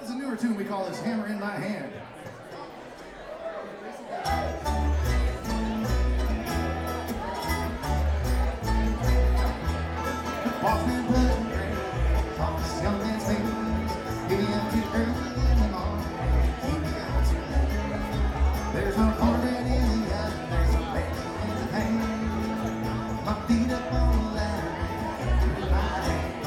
It's a newer tune we call this Hammer in My Hand. Boss man putting rain on this young man's face. Give me up too early in the morning, keep me out too late. There's no cornbread in the oven, there's no bacon in the pan. My feet up on the ladder, in my hand.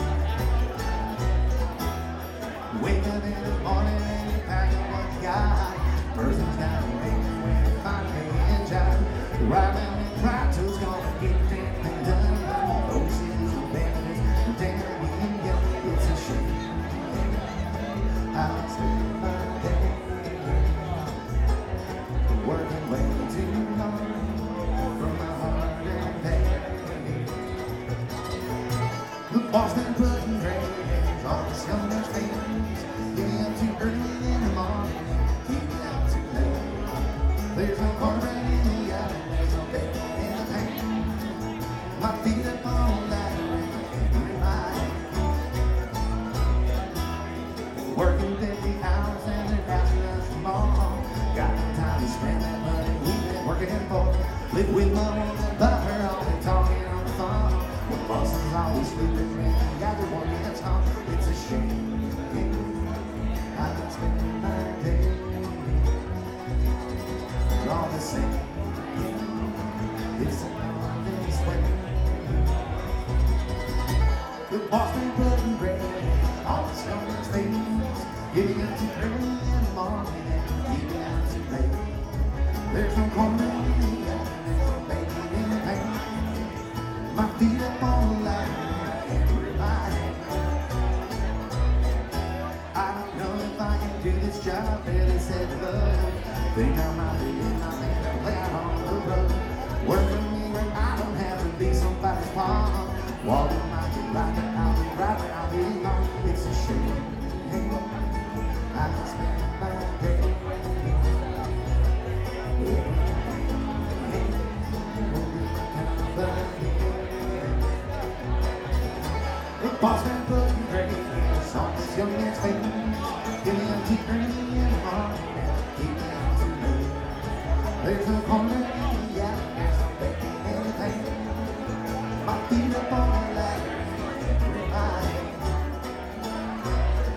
Wake up in the morning and you pack up what you got. Person's got a baby when you finally enjoy. Right now in pride, who's gonna get the damn thing done? Those is the benefits, damn being young, it's a shame. I spend my day working way too long for my hard and pain. The boss been putting grades on this young man's face. Get me up too early in the morning, keep me out too late. There's no cornbread in the oven, there's no bacon in the pan. My feet up on the ladder in my hand. Working 50 hours and they're asking us tomorrow. Got no time to spend that money we've been working for. Live with my woman, but her always talking on the phone. The boss is always sleeping, man. Got the one that's home. It's a shame. I spend my day all the same. It's all this way. The boss been putting bread on this young man's face. Getting up too early in the morning and keeping out too late. There's no cornbread in the oven, there's no bacon in the pan. My feet up on the ladder, every night. I don't know if I can do this job, really said love. Think I might be in my man, lay out on the road. Work for me where I don't have to be somebody's pawn. Walking might be right, but I'll be right where I belong. It's a shame. I spend my day. The boss man putting grades on this young man's face. Give me a tea early in the morning and keep me out too late. There's no cornbread in the oven, there's no bacon in the pan. My feet up on the ladder, in my hand.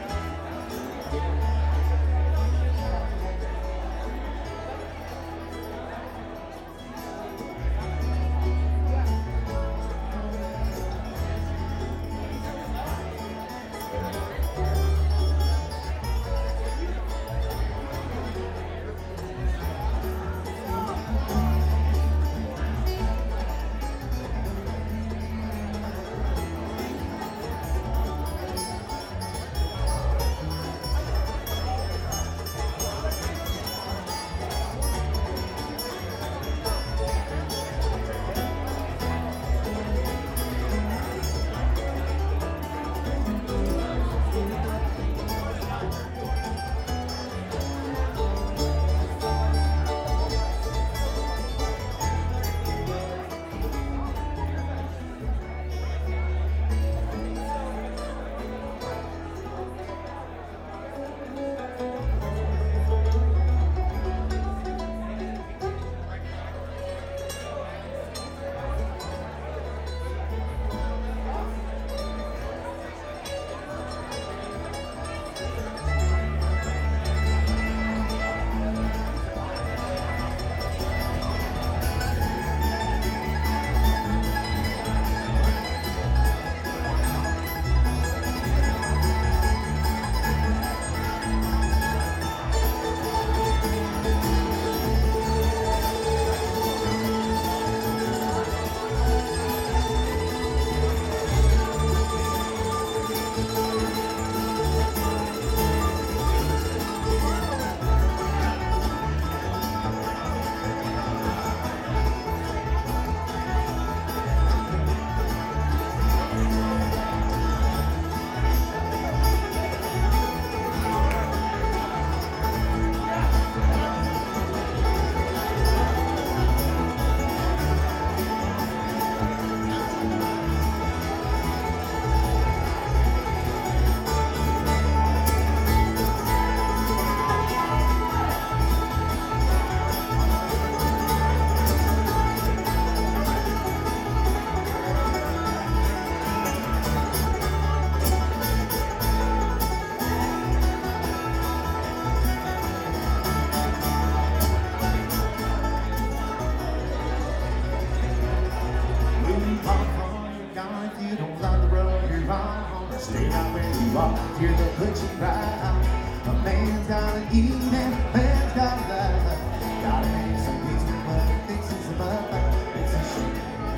eat and man's got love. Gotta make some peace with what fixes them up. It's a shame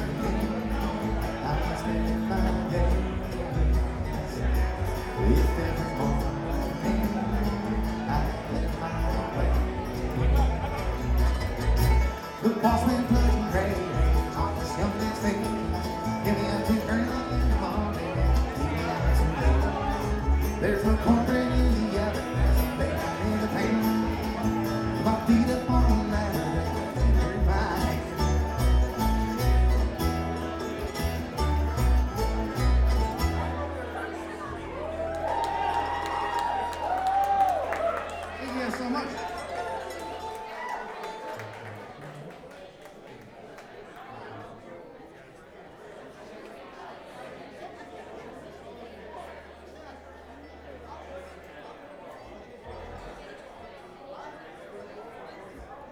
I can spend my days if every morning I let my way. The boss man putting gray on this young man's face. Give me up too early in the morning, keep me out too late. There's no cornbread in the oven, bacon in the pan. My feet up on the ladder, in my hand. Thank you guys so much.